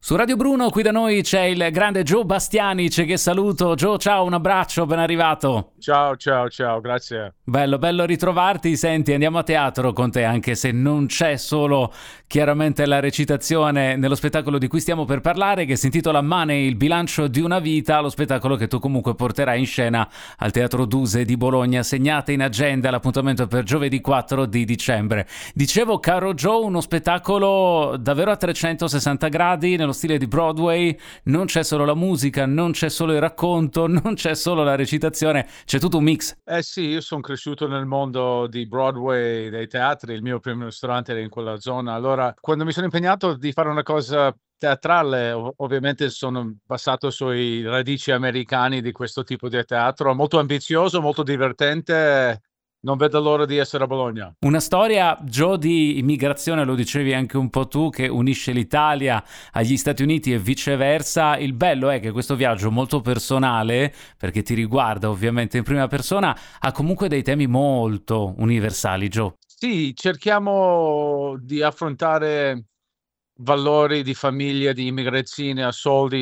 Su Radio Bruno qui da noi c'è il grande Joe Bastianic che saluto. Joe, ciao, un abbraccio, ben arrivato. Ciao, grazie. Bello ritrovarti. Senti, andiamo a teatro con te, anche se non c'è solo chiaramente la recitazione nello spettacolo di cui stiamo per parlare, che si intitola Money, il bilancio di una vita, lo spettacolo che tu comunque porterai in scena al Teatro Duse di Bologna. Segnate in agenda l'appuntamento per giovedì 4 di dicembre. Dicevo, caro Joe, uno spettacolo davvero a 360 gradi, nello stile di Broadway. Non c'è solo la musica, non c'è solo il racconto, non c'è solo la recitazione, c'è tutto un mix. Sì, io sono cresciuto nel mondo di Broadway, dei teatri, il mio primo ristorante era in quella zona. Allora, quando mi sono impegnato di fare una cosa teatrale, ovviamente sono passato sui radici americani di questo tipo di teatro, molto ambizioso, molto divertente. Non vedo l'ora di essere a Bologna. Una storia, Joe, di immigrazione, lo dicevi anche un po' tu, che unisce l'Italia agli Stati Uniti e viceversa. Il bello è che questo viaggio molto personale, perché ti riguarda ovviamente in prima persona, ha comunque dei temi molto universali, Joe. Sì, cerchiamo di affrontare valori di famiglia, di immigrazione, a soldi,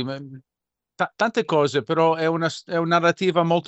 tante cose, però è una narrativa molto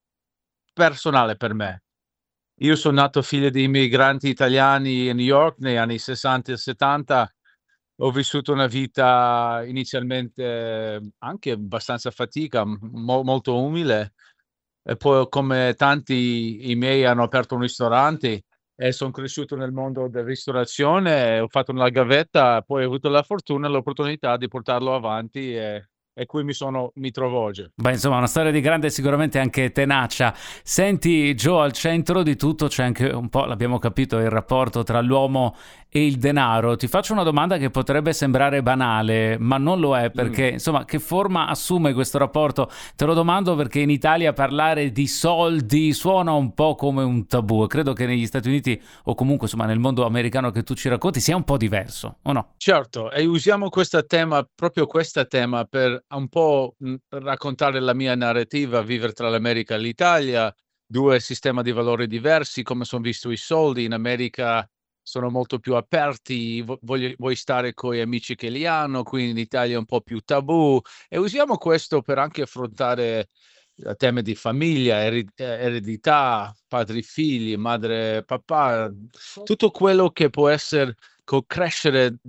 personale per me. Io sono nato figlio di immigranti italiani a New York negli anni 60 e 70. Ho vissuto una vita inizialmente anche abbastanza fatica, molto umile. E poi, come tanti i miei, hanno aperto un ristorante e sono cresciuto nel mondo della ristorazione. Ho fatto una gavetta, poi ho avuto la fortuna e l'opportunità di portarlo avanti e qui mi trovo oggi. Beh, insomma, una storia di grande sicuramente anche tenacia. Senti, Joe, al centro di tutto c'è anche un po', l'abbiamo capito, il rapporto tra l'uomo e il denaro. Ti faccio una domanda che potrebbe sembrare banale, ma non lo è, perché, insomma, che forma assume questo rapporto? Te lo domando perché in Italia parlare di soldi suona un po' come un tabù e credo che negli Stati Uniti o comunque, insomma, nel mondo americano che tu ci racconti sia un po' diverso, o no? Certo, e usiamo proprio questo tema per un po' raccontare la mia narrativa, vivere tra l'America e l'Italia, due sistemi di valori diversi, come sono visto i soldi. In America sono molto più aperti, vuoi stare con gli amici che li hanno, qui in Italia è un po' più tabù, e usiamo questo per anche affrontare temi di famiglia, eredità, padri figli, madre papà, tutto quello che può essere crescere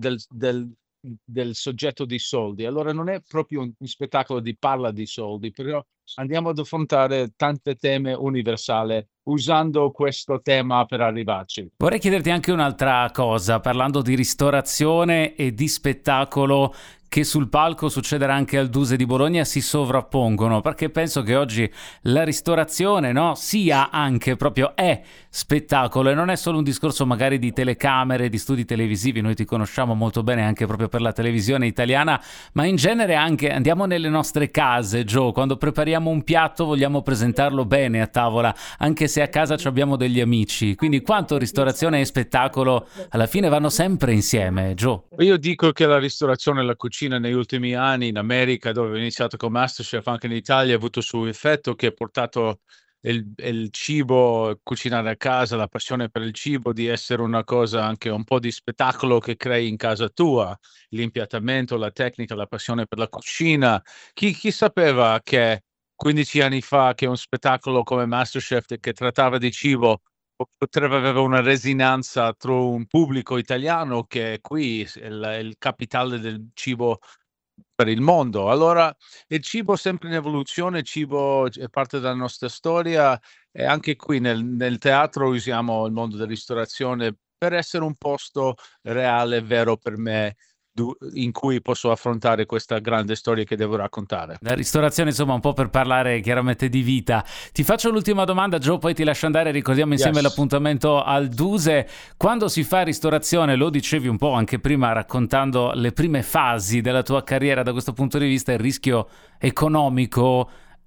del soggetto di soldi. Allora non è proprio un spettacolo di parla di soldi, però andiamo ad affrontare tante temi universali usando questo tema per arrivarci. Vorrei chiederti anche un'altra cosa, parlando di ristorazione e di spettacolo che sul palco succederà anche al Duse di Bologna si sovrappongono, perché penso che oggi la ristorazione, no, sia anche proprio è spettacolo e non è solo un discorso magari di telecamere, di studi televisivi. Noi ti conosciamo molto bene anche proprio per la televisione italiana, ma in genere anche andiamo nelle nostre case, Joe, quando prepariamo un piatto vogliamo presentarlo bene a tavola, anche se a casa abbiamo degli amici. Quindi quanto ristorazione e spettacolo alla fine vanno sempre insieme, Joe. Io dico che la ristorazione e la cucina negli ultimi anni in America, dove ho iniziato con MasterChef, anche in Italia, ha avuto il suo effetto, che ha portato il cibo, cucinare a casa, la passione per il cibo, di essere una cosa anche un po' di spettacolo che crei in casa tua, l'impiattamento, la tecnica, la passione per la cucina. Chi sapeva che 15 anni fa che un spettacolo come MasterChef, che trattava di cibo, potrebbe avere una resonanza tra un pubblico italiano che qui è il capitale del cibo per il mondo. Allora, il cibo è sempre in evoluzione, il cibo è parte della nostra storia, e anche qui nel teatro usiamo il mondo della ristorazione per essere un posto reale, vero per me, in cui posso affrontare questa grande storia che devo raccontare. La ristorazione, insomma, un po' per parlare chiaramente di vita. Ti faccio l'ultima domanda, Joe, poi ti lascio andare. Ricordiamo insieme Yes. l'appuntamento al Duse. Quando si fa ristorazione, lo dicevi un po' anche prima raccontando le prime fasi della tua carriera da questo punto di vista, il rischio economico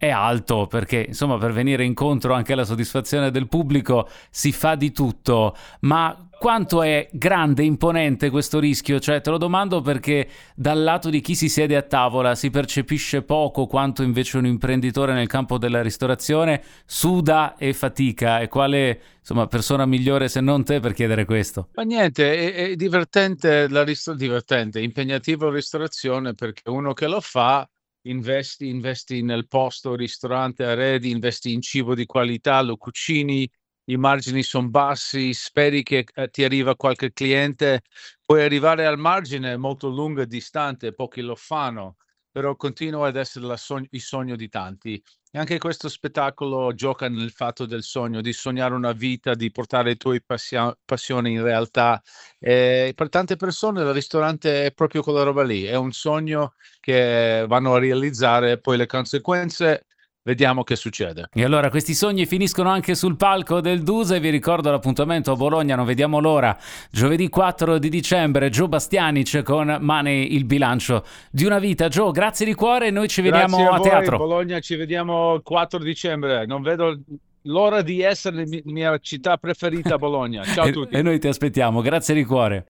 è alto, perché insomma per venire incontro anche alla soddisfazione del pubblico si fa di tutto, ma quanto è grande e imponente questo rischio? Cioè te lo domando perché dal lato di chi si siede a tavola si percepisce poco quanto invece un imprenditore nel campo della ristorazione suda e fatica, e quale insomma persona migliore se non te per chiedere questo? Ma niente, è divertente, divertente, impegnativo la ristorazione perché uno che lo fa investi nel posto, ristorante, arredi, investi in cibo di qualità, lo cucini, i margini sono bassi, speri che ti arriva qualche cliente, puoi arrivare al margine molto lungo e distante, pochi lo fanno, però continua ad essere il sogno di tanti. E anche questo spettacolo gioca nel fatto del sogno, di sognare una vita, di portare le tue passioni in realtà. Per tante persone il ristorante è proprio quella roba lì, è un sogno che vanno a realizzare, poi le conseguenze, vediamo che succede. E allora questi sogni finiscono anche sul palco del Duse. Vi ricordo l'appuntamento a Bologna, non vediamo l'ora, giovedì 4 di dicembre, Gio Bastianic con Money, il bilancio di una vita. Gio, grazie di cuore, noi ci Grazie vediamo a a voi, teatro. Bologna, ci vediamo il 4 dicembre. Non vedo l'ora di essere la mia città preferita, Bologna. Ciao a E tutti. noi ti aspettiamo, grazie di cuore.